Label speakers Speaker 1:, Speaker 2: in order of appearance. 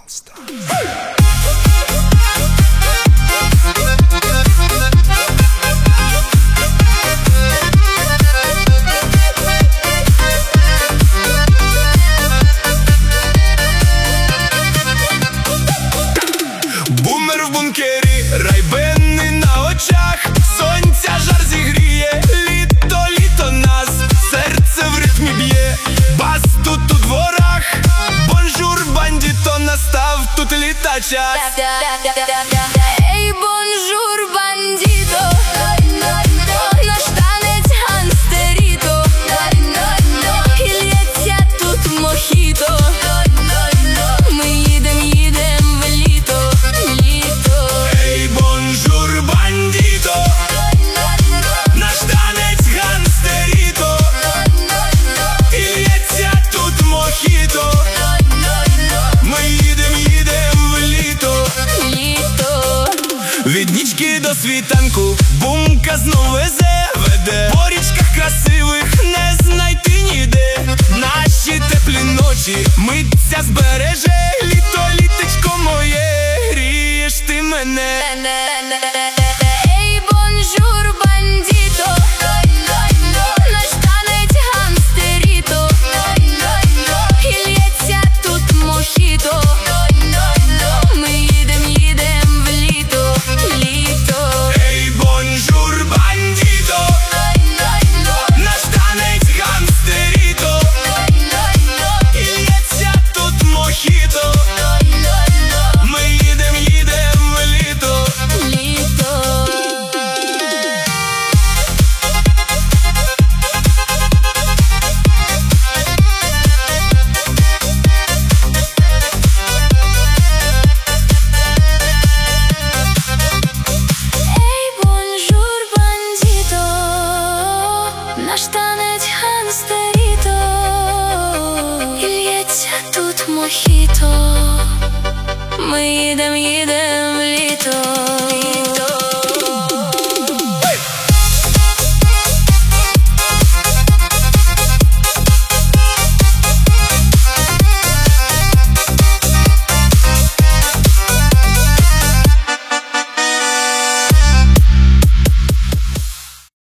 Speaker 1: Бумер в бункері, райбени на очах, сонця жар зігріє, літо, літо нас, серце в ритмі б'є, бас тут у дворах, бонжур, бандіто, настав тут літа час.
Speaker 2: Ей, бонжур, бандіто, наш танець ганстеріто, і лється тут мохіто. Ми їдем в літо, літо.
Speaker 1: Ей, бонжур, бандіто, наш танець ганстеріто, і лється тут мохіто. Ми їдем в літо,
Speaker 2: Літо.
Speaker 1: від нічки до світанку бумка знов веде. По річках красивих не знайти ніде. Наші теплі ночі митця збереже. Літо, літечко моє, грієш ти мене.
Speaker 2: Ей, бонжур, бандіто, наш танець ганстеріто, і лється тут мохіто. Ми їдем в літо, літо.
Speaker 1: Ей, бонжур, бандіто, наш танець ганстеріто, і лється тут мохіто. Ми їдем в літо.
Speaker 2: Літо. Ей, бонжур, бандіто, наш танець ганстеріто, і лється тут мохіто. Ми їдем в літо.